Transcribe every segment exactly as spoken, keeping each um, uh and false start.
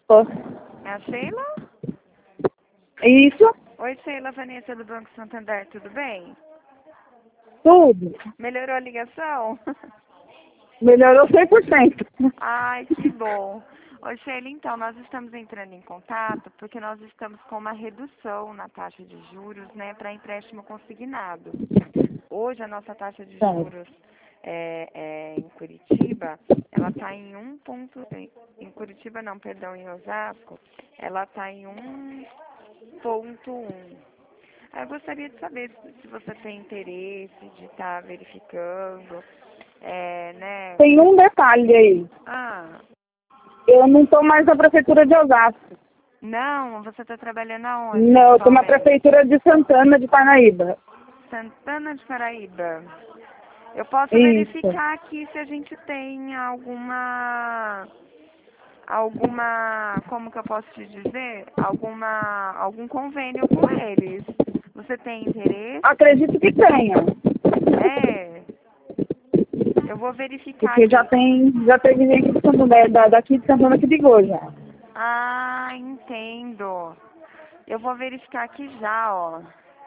Tô. É a Sheila? Isso? Oi, Sheila, Vanessa do Banco Santander, tudo bem? Tudo. Melhorou a ligação? Melhorou cem por cento. Ai, que bom. Oi, Sheila, então, nós estamos entrando em contato porque nós estamos com uma redução na taxa de juros, né, para empréstimo consignado. Hoje, a nossa taxa de juros é, é, em Curitiba, ela está em um ponto... Em Curitiba, não, perdão, em Osasco, ela está em um ponto um. Eu gostaria de saber se se você tem interesse de estar verificando, é, né? Tem um detalhe aí. Ah, Eu não estou mais na prefeitura de Osasco. não, você está trabalhando aonde Não, eu estou na atualmente? prefeitura de Santana de Parnaíba. Santana de Paraíba. Eu posso Isso. verificar aqui se a gente tem alguma, alguma, como que eu posso te dizer? Alguma, algum convênio com eles. Você tem interesse? Acredito que tenha. É, eu vou verificar Porque já aqui. tem, já teve gente de Santana, da- daqui de Santana que ligou já. Ah, entendo. Eu vou verificar aqui já, ó.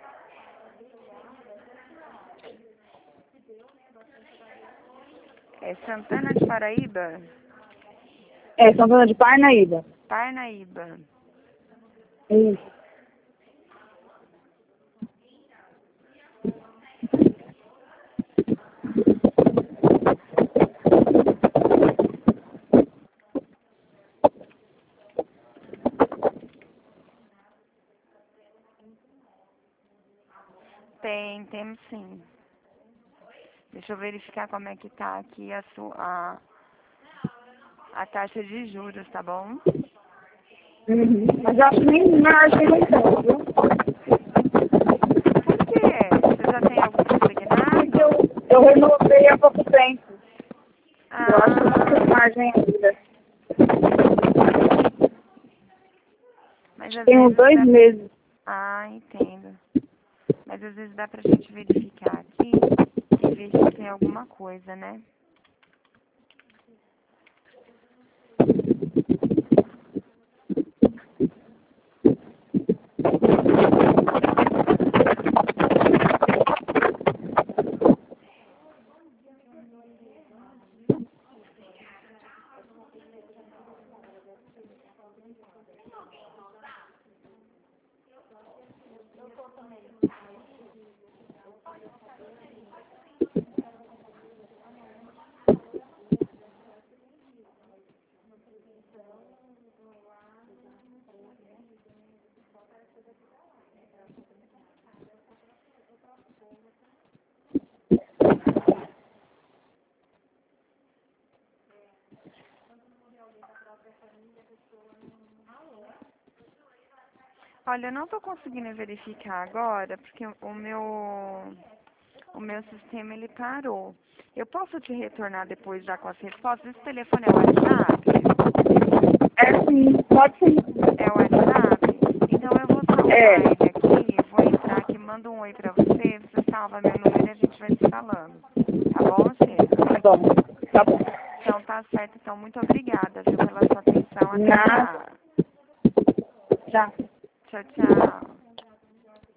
É Santana de Paraíba? É, Santana de Parnaíba. Parnaíba. Isso. Tem, temos sim. Deixa eu verificar como é que tá aqui a sua a, a taxa de juros, tá bom? Uhum. Mas eu acho que nem, não acho que nem tanto, viu? Por quê? Você já tem algum Porque eu, consignado? eu renovei há pouco tempo. Eu acho que não tem Ah, margem ainda. mas às Tem uns vezes dois dá... meses. Ah, entendo. Mas às vezes dá pra gente verificar aqui e ver se tem alguma coisa, né? Olha, eu não tô conseguindo verificar agora, porque o meu o meu sistema ele parou. Eu posso te retornar depois já com as respostas? Esse telefone é o WhatsApp? É sim, pode sim. É o WhatsApp? Então eu vou salvar É, ele aqui, vou entrar aqui, mando um oi pra você, você salva meu número e a gente vai se falando. Tá bom, Sheila? tá bom. Tá bom. Então tá certo, então muito obrigada, viu, pela sua atenção. Até Nada. já. Já. Tchau, tchau.